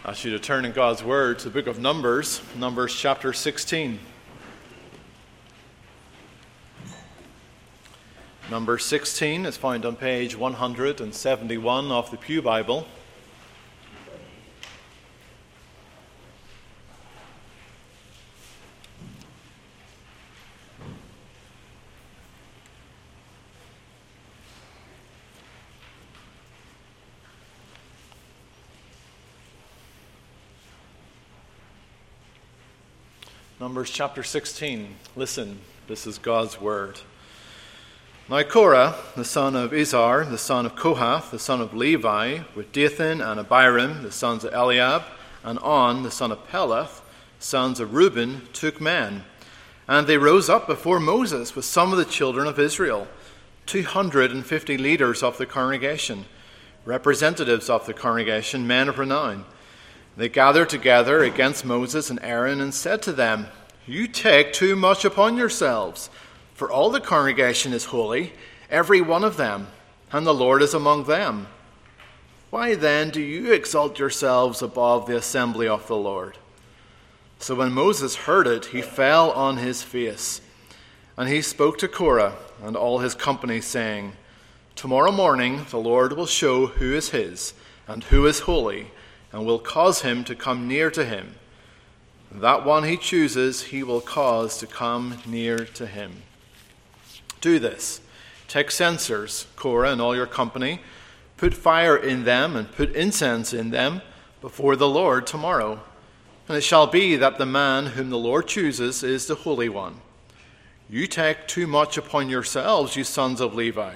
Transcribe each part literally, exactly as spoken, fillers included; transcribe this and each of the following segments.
I ask you to turn in God's Word to the book of Numbers, Numbers chapter sixteen. Number sixteen is found on page one hundred seventy-one of the Pew Bible. Numbers chapter sixteen. Listen, this is God's Word. Now Korah, the son of Izhar, the son of Kohath, the son of Levi, with Dathan and Abiram, the sons of Eliab, and On, the son of Peleth, sons of Reuben, took men. And they rose up before Moses with some of the children of Israel, two hundred and fifty leaders of the congregation, representatives of the congregation, men of renown. They gathered together against Moses and Aaron and said to them, "You take too much upon yourselves, for all the congregation is holy, every one of them, and the Lord is among them. Why then do you exalt yourselves above the assembly of the Lord?" So when Moses heard it, he fell on his face, and he spoke to Korah and all his company, saying, "Tomorrow morning the Lord will show who is his and who is holy, and will cause him to come near to him. That one he chooses he will cause to come near to him. Do this. Take censers, Korah and all your company, put fire in them and put incense in them before the Lord tomorrow. And it shall be that the man whom the Lord chooses is the Holy One. You take too much upon yourselves, you sons of Levi."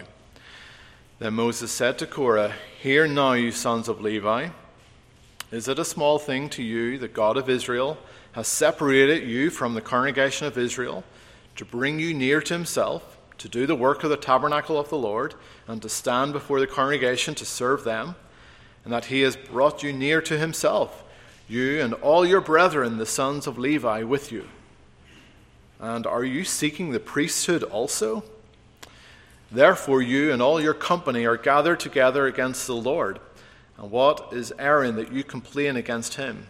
Then Moses said to Korah, "Hear now, you sons of Levi. Is it a small thing to you that God of Israel has separated you from the congregation of Israel to bring you near to himself, to do the work of the tabernacle of the Lord, and to stand before the congregation to serve them, and that he has brought you near to himself, you and all your brethren, the sons of Levi, with you? And are you seeking the priesthood also? Therefore you and all your company are gathered together against the Lord. And what is Aaron that you complain against him?"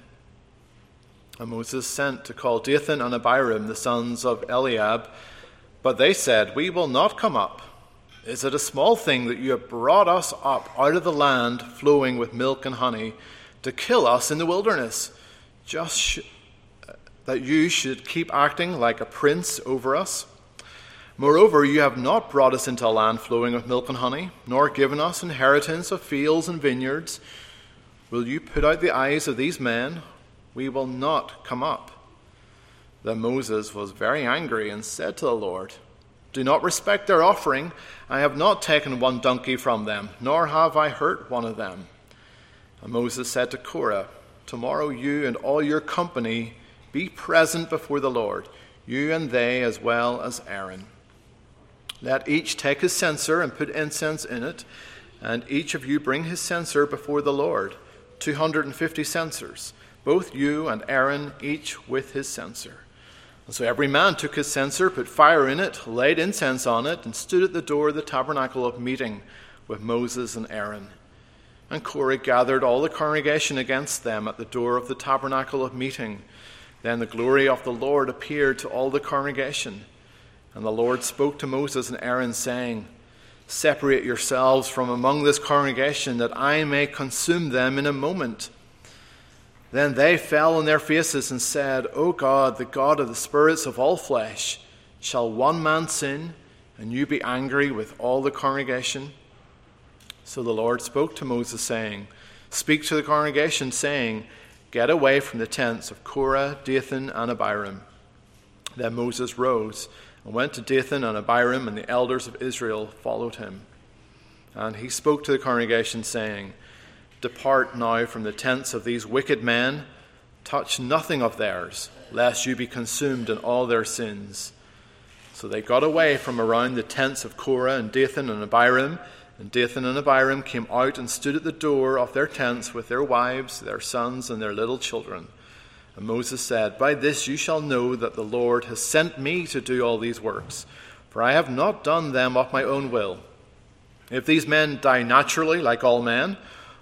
And Moses sent to call Dathan and Abiram, the sons of Eliab. But they said, "We will not come up. Is it a small thing that you have brought us up out of the land flowing with milk and honey to kill us in the wilderness, just sh- that you should keep acting like a prince over us? Moreover, you have not brought us into a land flowing with milk and honey, nor given us inheritance of fields and vineyards. Will you put out the eyes of these men? We will not come up." Then Moses was very angry and said to the Lord, "Do not respect their offering. I have not taken one donkey from them, nor have I hurt one of them." And Moses said to Korah, "Tomorrow you and all your company be present before the Lord, you and they as well as Aaron. Let each take his censer and put incense in it, and each of you bring his censer before the Lord, two hundred and fifty censers, both you and Aaron, each with his censer." And so every man took his censer, put fire in it, laid incense on it, and stood at the door of the tabernacle of meeting with Moses and Aaron. And Korah gathered all the congregation against them at the door of the tabernacle of meeting. Then the glory of the Lord appeared to all the congregation. And the Lord spoke to Moses and Aaron, saying, "Separate yourselves from among this congregation, that I may consume them in a moment." Then they fell on their faces and said, "O God, the God of the spirits of all flesh, shall one man sin, and you be angry with all the congregation?" So the Lord spoke to Moses, saying, "Speak to the congregation, saying, Get away from the tents of Korah, Dathan, and Abiram." Then Moses rose and went to Dathan and Abiram, and the elders of Israel followed him. And he spoke to the congregation, saying, "Depart now from the tents of these wicked men, touch nothing of theirs, lest you be consumed in all their sins." So they got away from around the tents of Korah and Dathan and Abiram, and Dathan and Abiram came out and stood at the door of their tents with their wives, their sons, and their little children. And Moses said, "By this you shall know that the Lord has sent me to do all these works, for I have not done them of my own will. If these men die naturally like all men,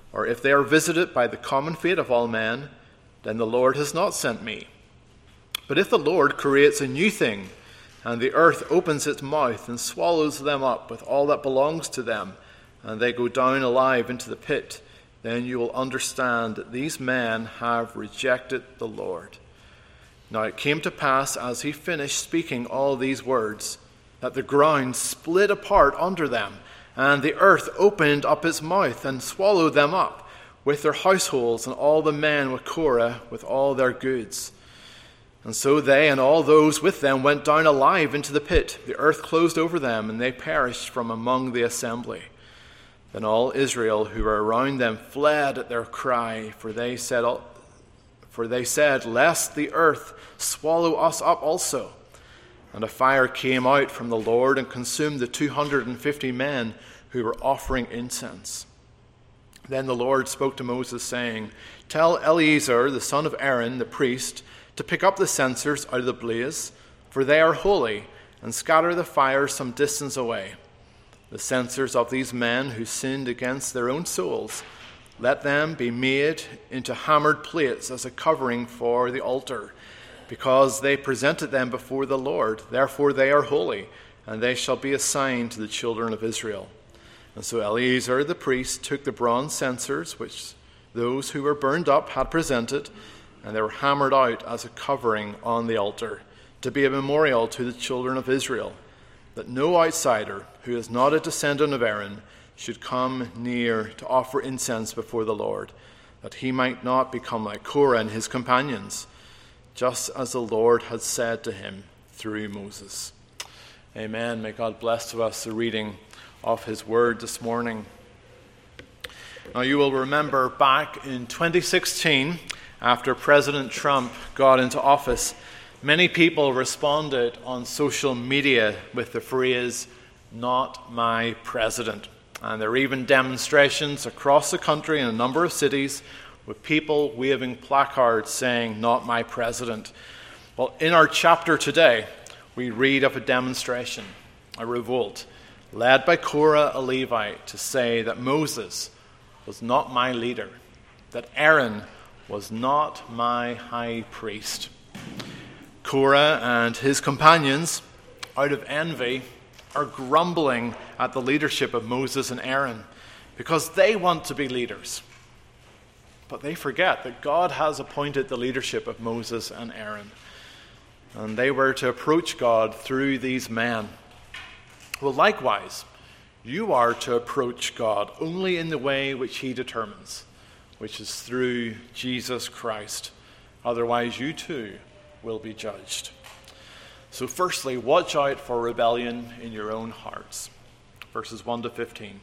or if they are visited by the common fate of all men, then the Lord has not sent me. But if the Lord creates a new thing, and the earth opens its mouth and swallows them up with all that belongs to them, and they go down alive into the pit, then you will understand that these men have rejected the Lord. Now it came to pass, as he finished speaking all these words, that the ground split apart under them, and the earth opened up its mouth and swallowed them up, with their households and all the men with Korah, with all their goods. And so they and all those with them went down alive into the pit. The earth closed over them, and they perished from among the assembly. Then all Israel who were around them fled at their cry, for they said, for they said, lest the earth swallow us up also. And a fire came out from the Lord and consumed the two hundred fifty men who were offering incense. Then the Lord spoke to Moses, saying, Tell Eleazar, the son of Aaron, the priest, to pick up the censers out of the blaze, for they are holy, and scatter the fire some distance away. The censers of these men who sinned against their own souls, let them be made into hammered plates as a covering for the altar, because they presented them before the Lord. Therefore they are holy, and they shall be a sign to the children of Israel. And so Eleazar the priest took the bronze censers, which those who were burned up had presented, and they were hammered out as a covering on the altar, to be a memorial to the children of Israel, that no outsider who is not a descendant of Aaron should come near to offer incense before the Lord, that he might not become like Korah and his companions, just as the Lord had said to him through Moses. Amen. May God bless to us the reading of his word this morning. Now you will remember back in twenty sixteen, after President Trump got into office, many people responded on social media with the phrase, "Not my president." And there were even demonstrations across the country in a number of cities with people waving placards saying, "Not my president." Well, in our chapter today, we read of a demonstration, a revolt, led by Korah, a Levite, to say that Moses was not my leader, that Aaron was not my high priest. Korah and his companions, out of envy, are grumbling at the leadership of Moses and Aaron because they want to be leaders. But they forget that God has appointed the leadership of Moses and Aaron, and they were to approach God through these men. Well, likewise, you are to approach God only in the way which he determines, which is through Jesus Christ. Otherwise, you too will be judged. So firstly, watch out for rebellion in your own hearts. Verses one to fifteen.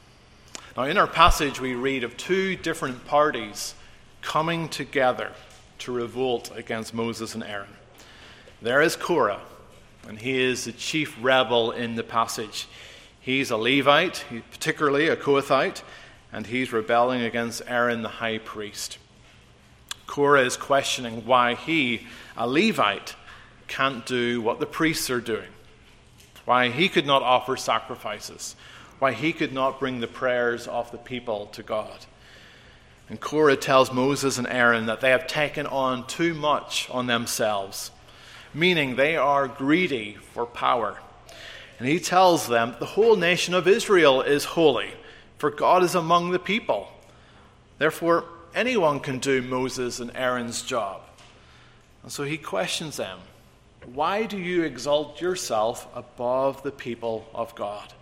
Now in our passage we read of two different parties coming together to revolt against Moses and Aaron. There is Korah, and he is the chief rebel in the passage. He's a Levite, particularly a Kohathite, and he's rebelling against Aaron the high priest. Korah is questioning why he, a Levite, can't do what the priests are doing, why he could not offer sacrifices, why he could not bring the prayers of the people to God. And Korah tells Moses and Aaron that they have taken on too much on themselves, meaning they are greedy for power. And he tells them the whole nation of Israel is holy, for God is among the people. Therefore, anyone can do Moses and Aaron's job. And so he questions them. Why do you exalt yourself above the people of God?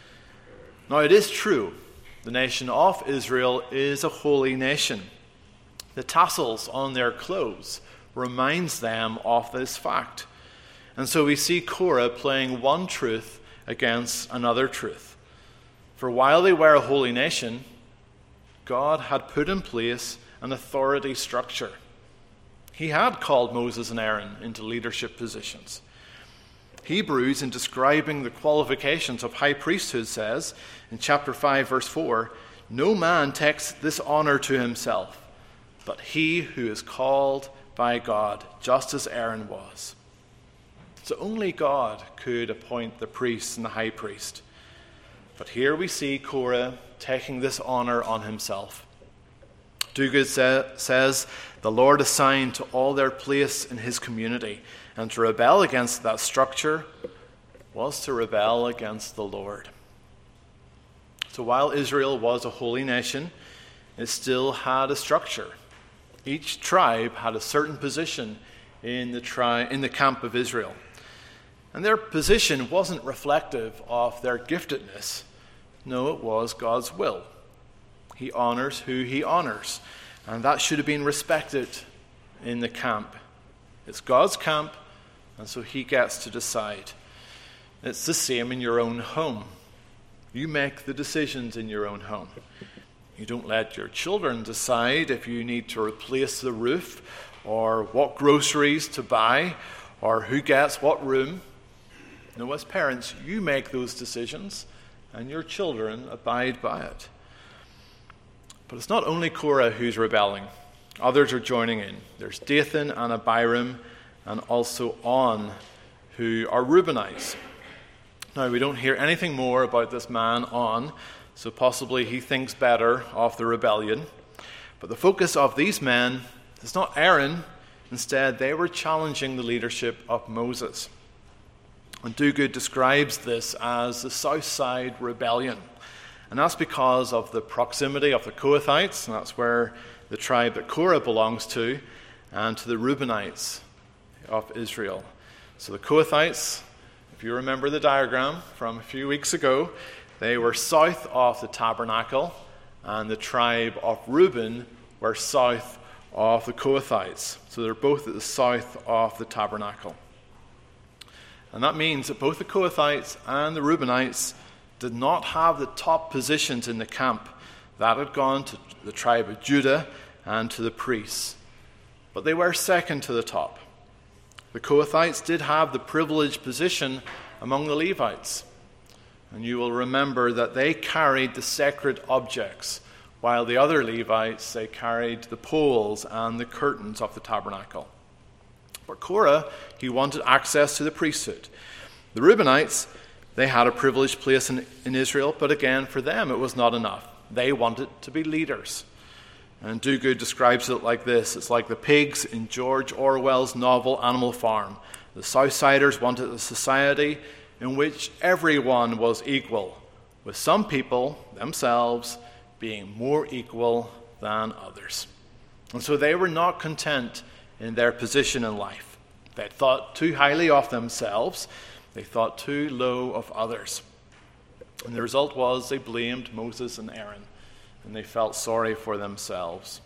Now it is true, the nation of Israel is a holy nation. The tassels on their clothes reminds them of this fact. And so we see Korah playing one truth against another truth. For while they were a holy nation, God had put in place an authority structure. He had called Moses and Aaron into leadership positions. Hebrews, in describing the qualifications of high priesthood, says in chapter five, verse four, "No man takes this honor to himself, but he who is called by God, just as Aaron was." So only God could appoint the priest and the high priest. But here we see Korah taking this honor on himself. Duguid sa- says, the Lord assigned to all their place in his community, and to rebel against that structure was to rebel against the Lord. So while Israel was a holy nation, it still had a structure. Each tribe had a certain position in the tri- in the camp of Israel. And their position wasn't reflective of their giftedness. No, it was God's will. He honors who he honors. And that should have been respected in the camp. It's God's camp, and so he gets to decide. It's the same in your own home. You make the decisions in your own home. You don't let your children decide if you need to replace the roof, or what groceries to buy, or who gets what room. No, as parents, you make those decisions, and your children abide by it. But it's not only Korah who's rebelling. Others are joining in. There's Dathan and Abiram, and also On, who are Reubenites. Now, we don't hear anything more about this man On, so possibly he thinks better of the rebellion. But the focus of these men is not Aaron. Instead, they were challenging the leadership of Moses. And Duguid describes this as the South Side Rebellion. And that's because of the proximity of the Kohathites, and that's where the tribe that Korah belongs to, and to the Reubenites of Israel. So the Kohathites, if you remember the diagram from a few weeks ago, they were south of the tabernacle, and the tribe of Reuben were south of the Kohathites. So they're both at the south of the tabernacle. And that means that both the Kohathites and the Reubenites did not have the top positions in the camp. That had gone to the tribe of Judah and to the priests. But they were second to the top. The Kohathites did have the privileged position among the Levites. And you will remember that they carried the sacred objects, while the other Levites, they carried the poles and the curtains of the tabernacle. But Korah, he wanted access to the priesthood. The Reubenites, they had a privileged place in, in Israel, but again, for them, it was not enough. They wanted to be leaders. And Duguid describes it like this. It's like the pigs in George Orwell's novel Animal Farm. The Southsiders wanted a society in which everyone was equal, with some people themselves being more equal than others. And so they were not content in their position in life. They thought too highly of themselves. They thought too low of others. And the result was they blamed Moses and Aaron, and they felt sorry for themselves.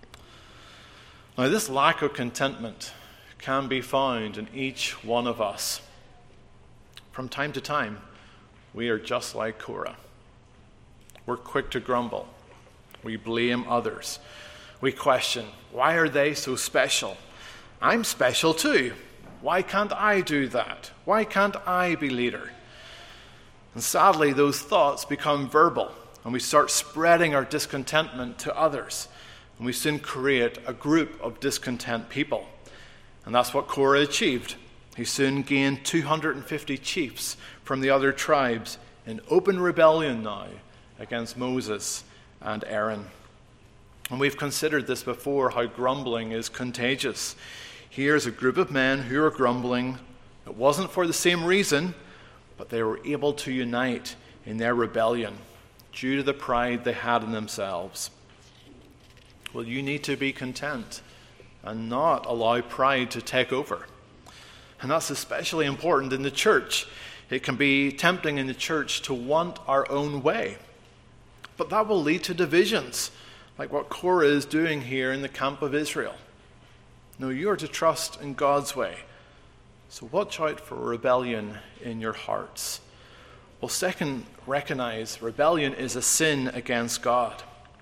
Now, this lack of contentment can be found in each one of us. From time to time, we are just like Korah. We're quick to grumble. We blame others. We question, why are they so special? I'm special too. Why can't I do that? Why can't I be leader? And sadly, those thoughts become verbal, and we start spreading our discontentment to others. And we soon create a group of discontent people. And that's what Korah achieved. He soon gained two hundred fifty chiefs from the other tribes in open rebellion now against Moses and Aaron. And we've considered this before, how grumbling is contagious. Here's a group of men who are grumbling. It wasn't for the same reason, but they were able to unite in their rebellion due to the pride they had in themselves. Well, you need to be content and not allow pride to take over. And that's especially important in the church. It can be tempting in the church to want our own way. But that will lead to divisions, like what Korah is doing here in the camp of Israel. No, you are to trust in God's way. So watch out for rebellion in your hearts. Well, second, recognize rebellion is a sin against God.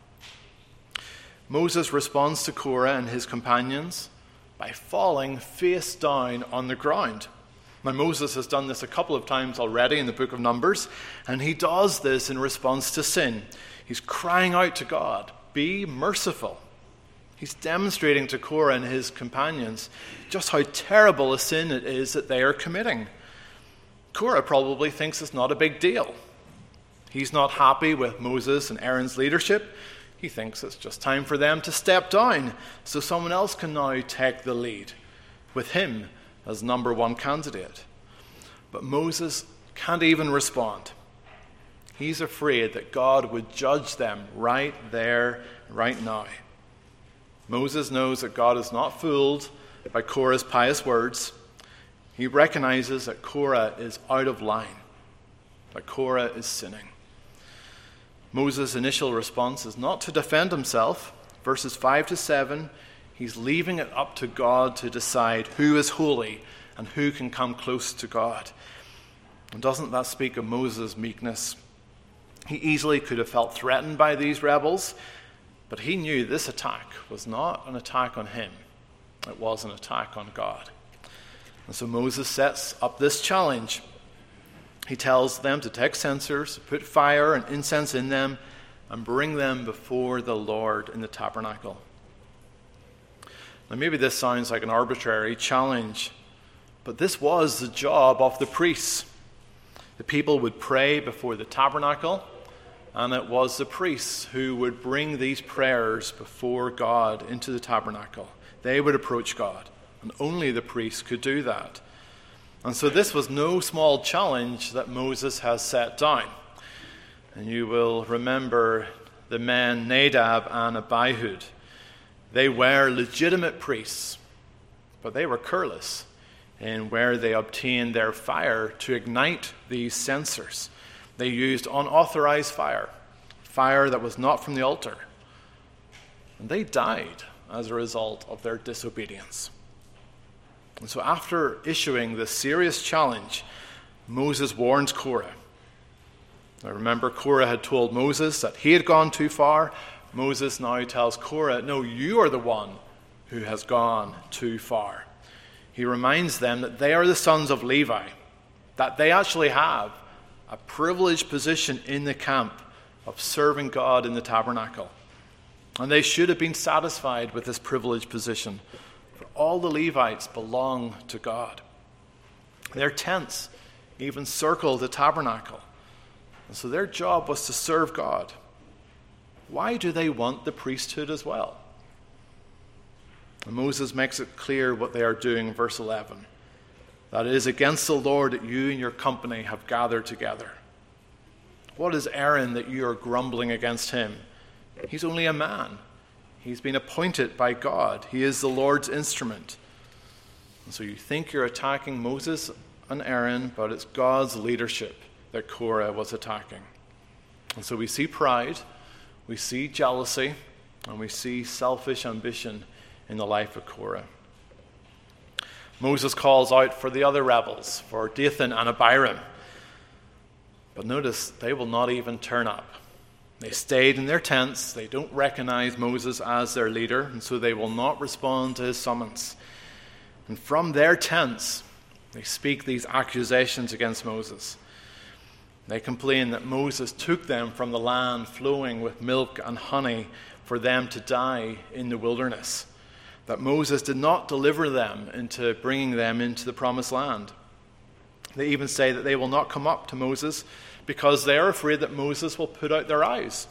Moses responds to Korah and his companions by falling face down on the ground. Now, Moses has done this a couple of times already in the book of Numbers, and he does this in response to sin. He's crying out to God, be merciful. He's demonstrating to Korah and his companions just how terrible a sin it is that they are committing. Korah probably thinks it's not a big deal. He's not happy with Moses and Aaron's leadership. He thinks it's just time for them to step down so someone else can now take the lead, with him as number one candidate. But Moses can't even respond. He's afraid that God would judge them right there, right now. Moses knows that God is not fooled by Korah's pious words. He recognizes that Korah is out of line, that Korah is sinning. Moses' initial response is not to defend himself. Verses five to seven, he's leaving it up to God to decide who is holy and who can come close to God. And doesn't that speak of Moses' meekness? He easily could have felt threatened by these rebels, but he knew this attack was not an attack on him. It was an attack on God. And so Moses sets up this challenge. He tells them to take censers, put fire and incense in them, and bring them before the Lord in the tabernacle. Now maybe this sounds like an arbitrary challenge, but this was the job of the priests. The people would pray before the tabernacle, and it was the priests who would bring these prayers before God into the tabernacle. They would approach God, and only the priests could do that. And so this was no small challenge that Moses has set down. And you will remember the men Nadab and Abihu. They were legitimate priests, but they were careless in where they obtained their fire to ignite these censers. They used unauthorized fire, fire that was not from the altar. And they died as a result of their disobedience. And so after issuing this serious challenge, Moses warns Korah. Now remember, Korah had told Moses that he had gone too far. Moses now tells Korah, no, you are the one who has gone too far. He reminds them that they are the sons of Levi, that they actually have a privileged position in the camp of serving God in the tabernacle. And they should have been satisfied with this privileged position. For all the Levites belong to God. Their tents even circle the tabernacle. And so their job was to serve God. Why do they want the priesthood as well? And Moses makes it clear what they are doing in verse eleven. That it is against the Lord that you and your company have gathered together. What is Aaron that you are grumbling against him? He's only a man. He's been appointed by God. He is the Lord's instrument. And so you think you're attacking Moses and Aaron, but it's God's leadership that Korah was attacking. And so we see pride, we see jealousy, and we see selfish ambition in the life of Korah. Moses calls out for the other rebels, for Dathan and Abiram. But notice, they will not even turn up. They stayed in their tents. They don't recognize Moses as their leader, and so they will not respond to his summons. And from their tents, they speak these accusations against Moses. They complain that Moses took them from the land flowing with milk and honey for them to die in the wilderness, that Moses did not deliver them into bringing them into the promised land. They even say that they will not come up to Moses because they are afraid that Moses will put out their eyes.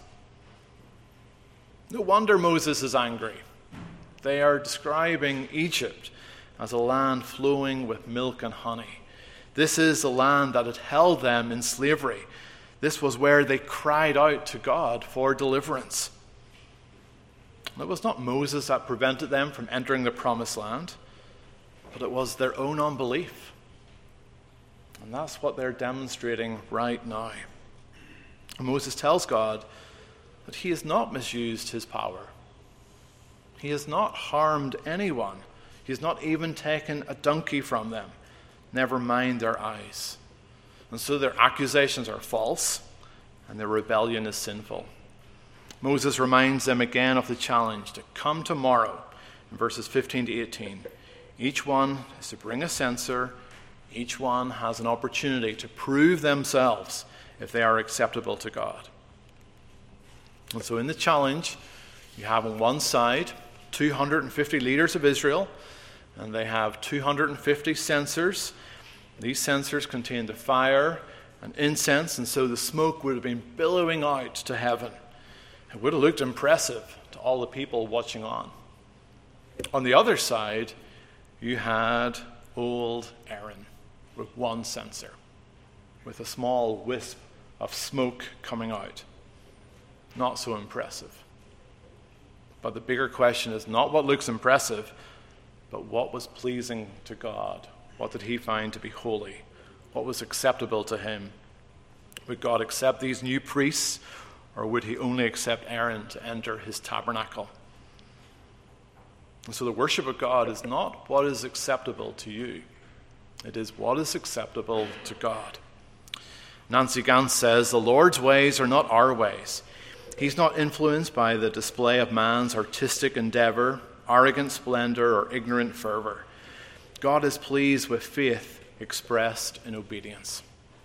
No wonder Moses is angry. They are describing Egypt as a land flowing with milk and honey. This is the land that had held them in slavery. This was where they cried out to God for deliverance. It was not Moses that prevented them from entering the promised land, but it was their own unbelief. And that's what they're demonstrating right now. And Moses tells God that he has not misused his power. He has not harmed anyone. He has not even taken a donkey from them, never mind their eyes. And so their accusations are false, and their rebellion is sinful. Moses reminds them again of the challenge to come tomorrow in verses fifteen to eighteen. Each one is to bring a censer. Each one has an opportunity to prove themselves if they are acceptable to God. And so in the challenge, you have on one side two hundred fifty leaders of Israel, and they have two hundred fifty censers. These censers contain the fire and incense, and so the smoke would have been billowing out to heaven. It would have looked impressive to all the people watching on. On the other side, you had old Aaron with one censer, with a small wisp of smoke coming out. Not so impressive. But the bigger question is not what looks impressive, but what was pleasing to God. What did he find to be holy? What was acceptable to him? Would God accept these new priests, or would he only accept Aaron to enter his tabernacle? And so the worship of God is not what is acceptable to you. It is what is acceptable to God. Nancy Gantz says, the Lord's ways are not our ways. He's not influenced by the display of man's artistic endeavor, arrogant splendor, or ignorant fervor. God is pleased with faith expressed in obedience.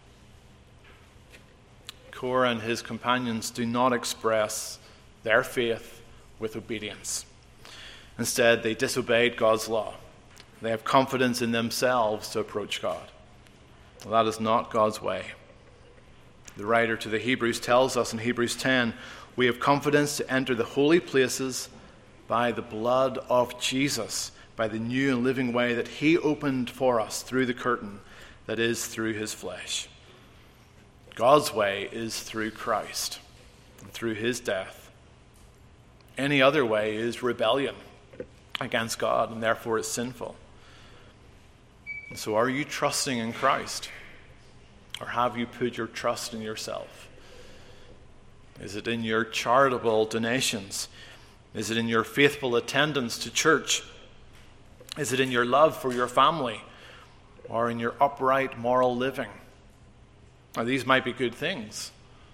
Korah and his companions do not express their faith with obedience. Instead, they disobeyed God's law. They have confidence in themselves to approach God. Well, that is not God's way. The writer to the Hebrews tells us in Hebrews ten, we have confidence to enter the holy places by the blood of Jesus, by the new and living way that he opened for us through the curtain that is through his flesh. God's way is through Christ and through his death. Any other way is rebellion against God, and therefore it's sinful. And so are you trusting in Christ? Or have you put your trust in yourself? Is it in your charitable donations? Is it in your faithful attendance to church? Is it in your love for your family? Or in your upright moral living? Now, these might be good things.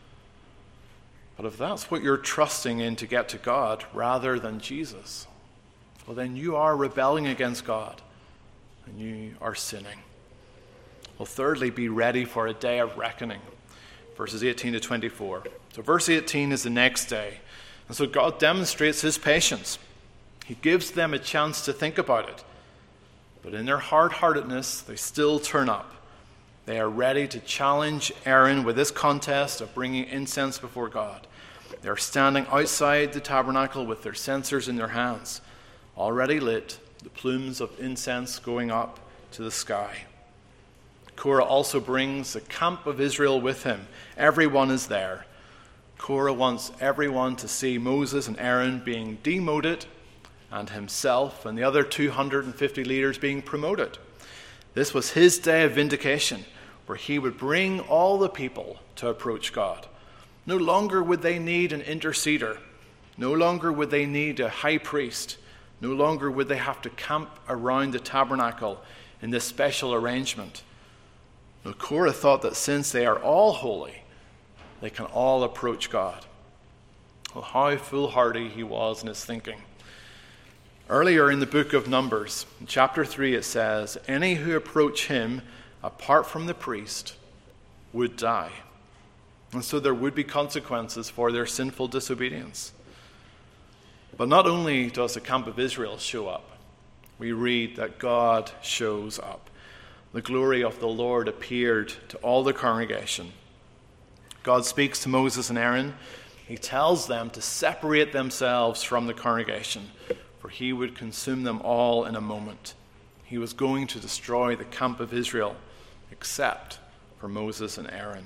But if that's what you're trusting in to get to God rather than Jesus, well, then you are rebelling against God and you are sinning. Well, thirdly, be ready for a day of reckoning. Verses eighteen to twenty-four. So verse eighteen is the next day. And so God demonstrates his patience. He gives them a chance to think about it. But in their hard-heartedness, they still turn up. They are ready to challenge Aaron with this contest of bringing incense before God. They are standing outside the tabernacle with their censers in their hands, already lit, the plumes of incense going up to the sky. Korah also brings the camp of Israel with him. Everyone is there. Korah wants everyone to see Moses and Aaron being demoted and himself and the other two hundred fifty leaders being promoted. This was his day of vindication, where he would bring all the people to approach God. No longer would they need an interceder. No longer would they need a high priest. No longer would they have to camp around the tabernacle in this special arrangement. Now, Korah thought that since they are all holy, they can all approach God. Well, how foolhardy he was in his thinking. Earlier in the book of Numbers, in chapter three, it says, any who approach him apart from the priest would die. And so there would be consequences for their sinful disobedience. But not only does the camp of Israel show up, we read that God shows up. The glory of the Lord appeared to all the congregation. God speaks to Moses and Aaron. He tells them to separate themselves from the congregation, for he would consume them all in a moment. He was going to destroy the camp of Israel, except for Moses and Aaron.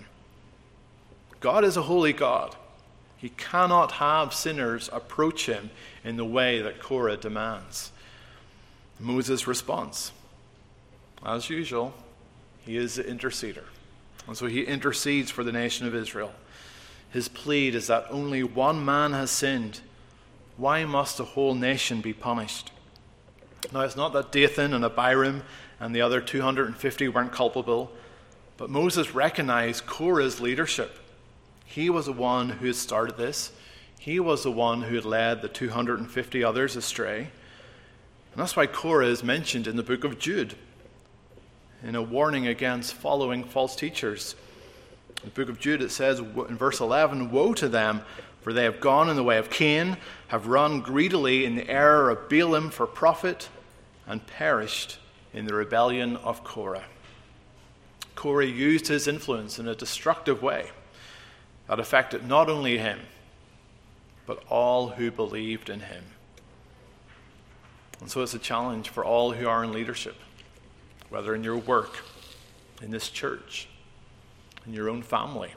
God is a holy God. He cannot have sinners approach him in the way that Korah demands. Moses' response, as usual, he is the interceder. And so he intercedes for the nation of Israel. His plea is that only one man has sinned. Why must the whole nation be punished? Now, it's not that Dathan and Abiram and the other two hundred fifty weren't culpable, but Moses recognized Korah's leadership. He was the one who had started this. He was the one who had led the two hundred fifty others astray. And that's why Korah is mentioned in the book of Jude, in a warning against following false teachers. In the book of Jude, it says in verse eleven, woe to them, for they have gone in the way of Cain, have run greedily in the error of Balaam for profit, and perished in the rebellion of Korah. Korah used his influence in a destructive way that affected not only him, but all who believed in him. And so it's a challenge for all who are in leadership, whether in your work, in this church, in your own family.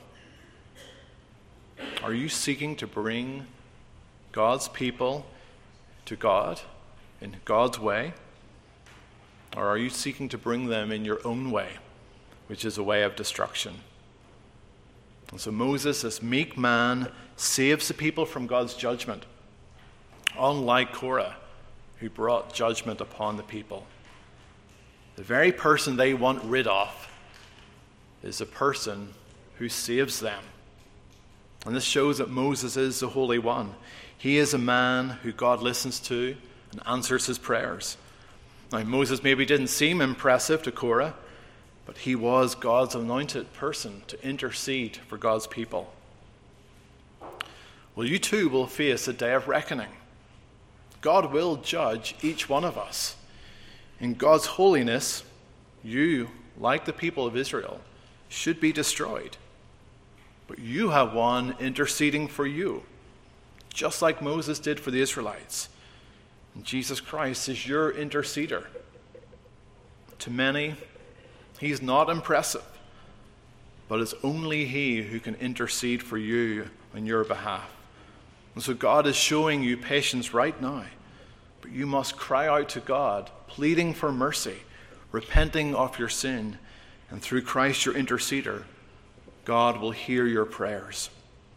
Are you seeking to bring God's people to God in God's way? Or are you seeking to bring them in your own way, which is a way of destruction? And so Moses, this meek man, saves the people from God's judgment, unlike Korah, who brought judgment upon the people. The very person they want rid of is a person who saves them. And this shows that Moses is the Holy One. He is a man who God listens to and answers his prayers. Now, Moses maybe didn't seem impressive to Korah, but he was God's anointed person to intercede for God's people. Well, you too will face a day of reckoning. God will judge each one of us. In God's holiness, you, like the people of Israel, should be destroyed. But you have one interceding for you, just like Moses did for the Israelites. And Jesus Christ is your interceder. To many, he's not impressive, but it's only he who can intercede for you on your behalf. And so God is showing you patience right now, but you must cry out to God, pleading for mercy, repenting of your sin, and through Christ your interceder, God will hear your prayers.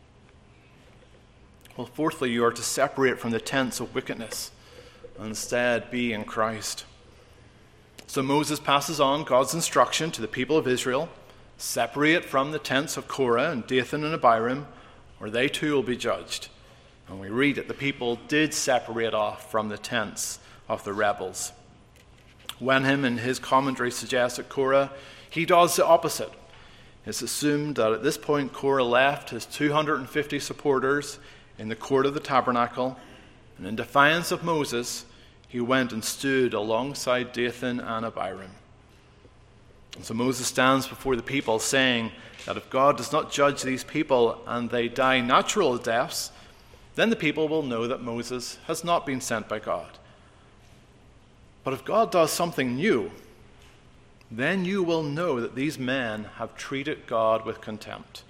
Well, fourthly, you are to separate from the tents of wickedness and instead be in Christ. So Moses passes on God's instruction to the people of Israel: separate from the tents of Korah and Dathan and Abiram, or they too will be judged. And we read that the people did separate off from the tents of the rebels. Wenham, in his commentary, suggests that Korah, he does the opposite. It's assumed that at this point Korah left his two hundred fifty supporters in the court of the tabernacle, and in defiance of Moses, he went and stood alongside Dathan and Abiram. And so Moses stands before the people saying that if God does not judge these people and they die natural deaths, then the people will know that Moses has not been sent by God. But if God does something new, then you will know that these men have treated God with contempt.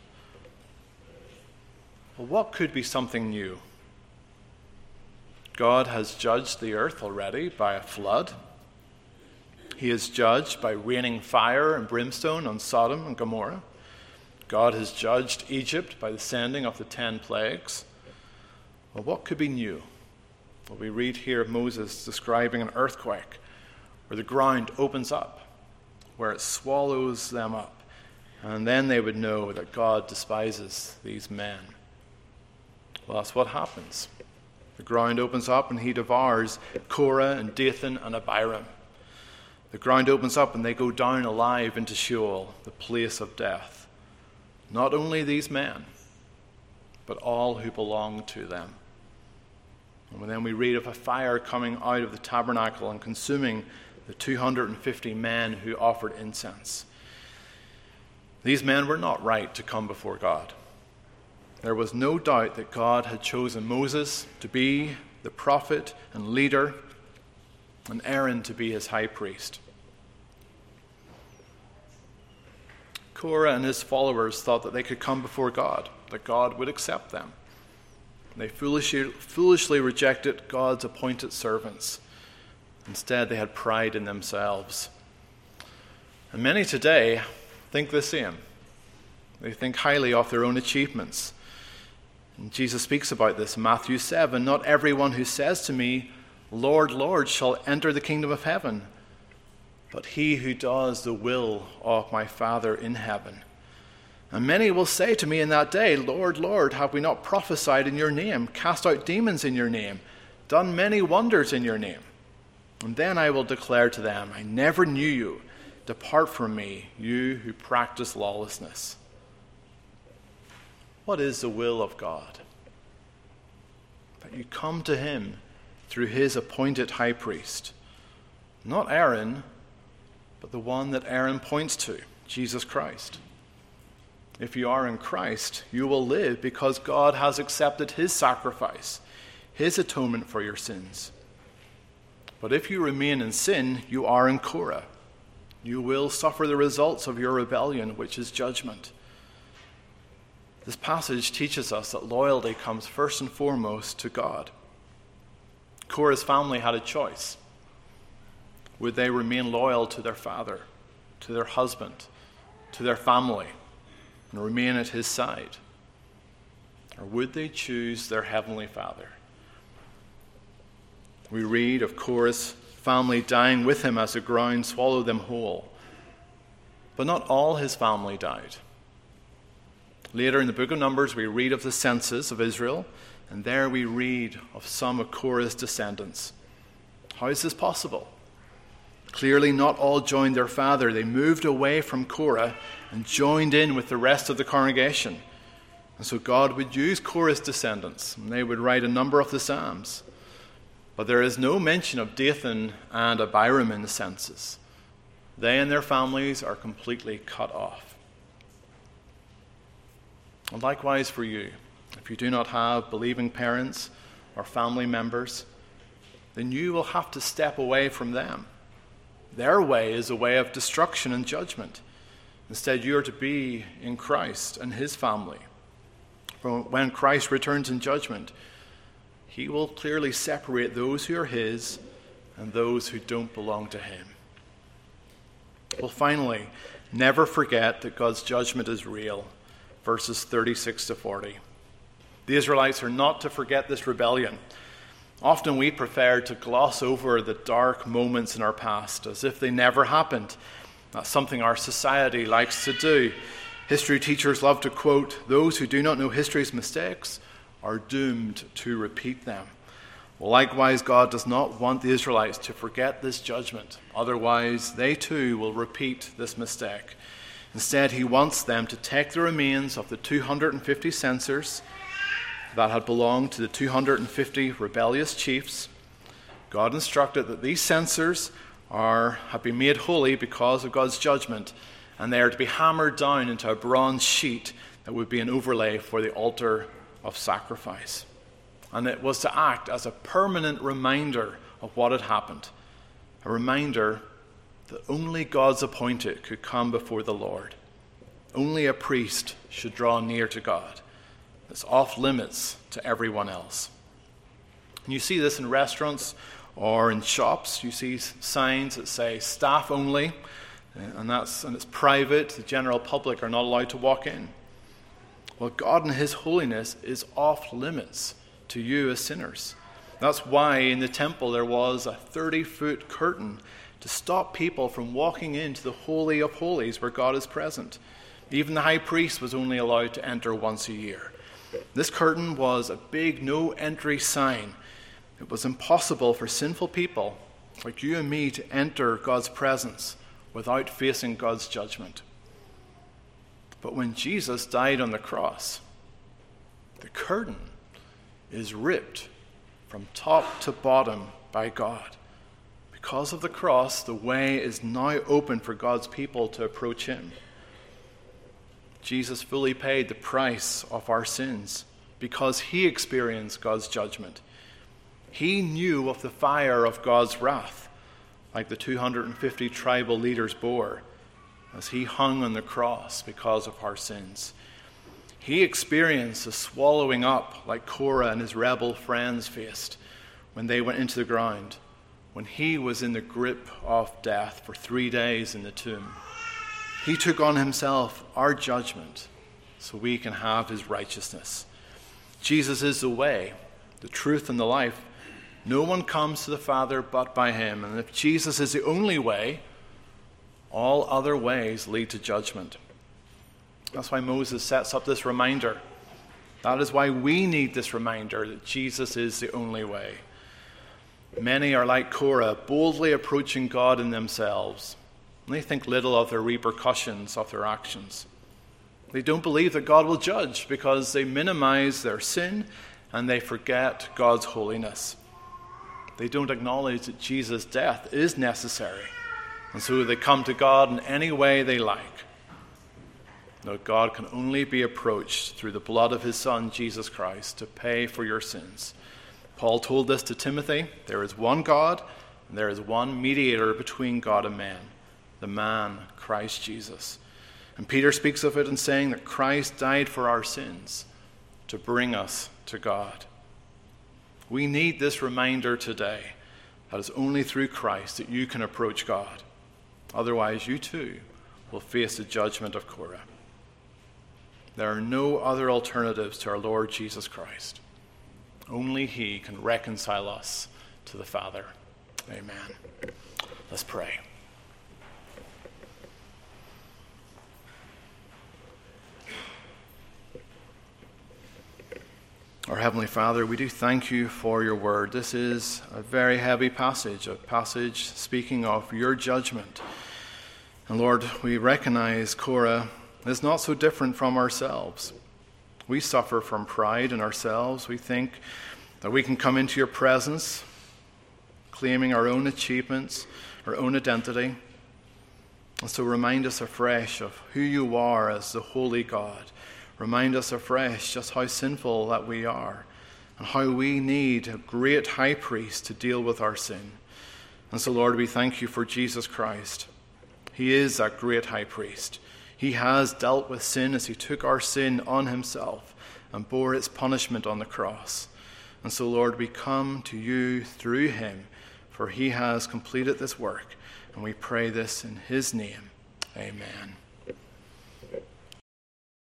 Well, what could be something new? God has judged the earth already by a flood. He is judged by raining fire and brimstone on Sodom and Gomorrah. God has judged Egypt by the sending of the ten plagues. Well, what could be new? Well, we read here of Moses describing an earthquake where the ground opens up, where it swallows them up, and then they would know that God despises these men. Well, that's what happens. The ground opens up and he devours Korah and Dathan and Abiram. The ground opens up and they go down alive into Sheol, the place of death. Not only these men, but all who belong to them. And then we read of a fire coming out of the tabernacle and consuming the two hundred fifty men who offered incense. These men were not right to come before God. There was no doubt that God had chosen Moses to be the prophet and leader, and Aaron to be his high priest. Korah and his followers thought that they could come before God, that God would accept them. They foolishly, foolishly rejected God's appointed servants. Instead, they had pride in themselves. And many today think the same. They think highly of their own achievements. And Jesus speaks about this in Matthew seven. Not everyone who says to me, Lord, Lord, shall enter the kingdom of heaven, but he who does the will of my Father in heaven. And many will say to me in that day, Lord, Lord, have we not prophesied in your name, cast out demons in your name, done many wonders in your name? And then I will declare to them, I never knew you. Depart from me, you who practice lawlessness. What is the will of God? That you come to him through his appointed high priest. Not Aaron, but the one that Aaron points to, Jesus Christ. if you are in Christ, you will live because God has accepted his sacrifice, his atonement for your sins. But if you remain in sin, you are in Korah. You will suffer the results of your rebellion, which is judgment. This passage teaches us that loyalty comes first and foremost to God. Korah's family had a choice. Would they remain loyal to their father, to their husband, to their family, and remain at his side? Or would they choose their heavenly Father? We read of Korah's family dying with him as the ground swallowed them whole. But not all his family died. Later in the book of Numbers, we read of the census of Israel, and there we read of some of Korah's descendants. How is this possible? Clearly, not all joined their father. They moved away from Korah and joined in with the rest of the congregation. And so God would use Korah's descendants, and they would write a number of the Psalms. But there is no mention of Dathan and Abiram in the census. They and their families are completely cut off. And likewise for you, if you do not have believing parents or family members, then you will have to step away from them. Their way is a way of destruction and judgment. Instead, you are to be in Christ and his family. For when Christ returns in judgment, he will clearly separate those who are his and those who don't belong to him. Well, finally, never forget that God's judgment is real. Verses thirty-six to forty. The Israelites are not to forget this rebellion. Often we prefer to gloss over the dark moments in our past as if they never happened. That's something our society likes to do. History teachers love to quote, "Those who do not know history's mistakes are doomed to repeat them." Well, likewise, God does not want the Israelites to forget this judgment. Otherwise, they too will repeat this mistake. Instead, he wants them to take the remains of the two hundred fifty censers that had belonged to the two hundred fifty rebellious chiefs. God instructed that these censers are, have been made holy because of God's judgment, and they are to be hammered down into a bronze sheet that would be an overlay for the altar of sacrifice. And it was to act as a permanent reminder of what had happened, a reminder that only God's appointed could come before the Lord. Only a priest should draw near to God. It's off limits to everyone else. And you see this in restaurants or in shops. You see signs that say staff only, and that's and it's private. The general public are not allowed to walk in. Well, God in his holiness is off limits to you as sinners. That's why in the temple there was a thirty-foot curtain to stop people from walking into the Holy of Holies where God is present. Even the high priest was only allowed to enter once a year. This curtain was a big no-entry sign. It was impossible for sinful people like you and me to enter God's presence without facing God's judgment. But when Jesus died on the cross, the curtain is ripped from top to bottom by God. Because of the cross, the way is now open for God's people to approach him. Jesus fully paid the price of our sins because he experienced God's judgment. He knew of the fire of God's wrath, like the two hundred fifty tribal leaders bore, as he hung on the cross because of our sins. He experienced the swallowing up like Korah and his rebel friends faced when they went into the ground, when he was in the grip of death for three days in the tomb. He took on himself our judgment so we can have his righteousness. Jesus is the way, the truth, and the life. No one comes to the Father but by him. And if Jesus is the only way, all other ways lead to judgment. That's why Moses sets up this reminder. That is why we need this reminder that Jesus is the only way. Many are like Korah, boldly approaching God in themselves. And they think little of the repercussions of their actions. They don't believe that God will judge because they minimize their sin and they forget God's holiness. They don't acknowledge that Jesus' death is necessary, and so they come to God in any way they like. No, God can only be approached through the blood of his Son, Jesus Christ, to pay for your sins. Paul told this to Timothy. There is one God, and there is one mediator between God and man, the man, Christ Jesus. And Peter speaks of it in saying that Christ died for our sins to bring us to God. We need this reminder today that it's only through Christ that you can approach God. Otherwise, you too will face the judgment of Korah. There are no other alternatives to our Lord Jesus Christ. Only he can reconcile us to the Father. Amen. Let's pray. Our Heavenly Father, we do thank you for your word. This is a very heavy passage, a passage speaking of your judgment. And Lord, we recognize Korah is not so different from ourselves. We suffer from pride in ourselves. We think that we can come into your presence claiming our own achievements, our own identity. And so remind us afresh of who you are as the holy God. Remind us afresh just how sinful that we are and how we need a great high priest to deal with our sin. And so, Lord, we thank you for Jesus Christ. He is that great high priest. He has dealt with sin as he took our sin on himself and bore its punishment on the cross. And so, Lord, we come to you through him, for he has completed this work. And we pray this in his name. Amen.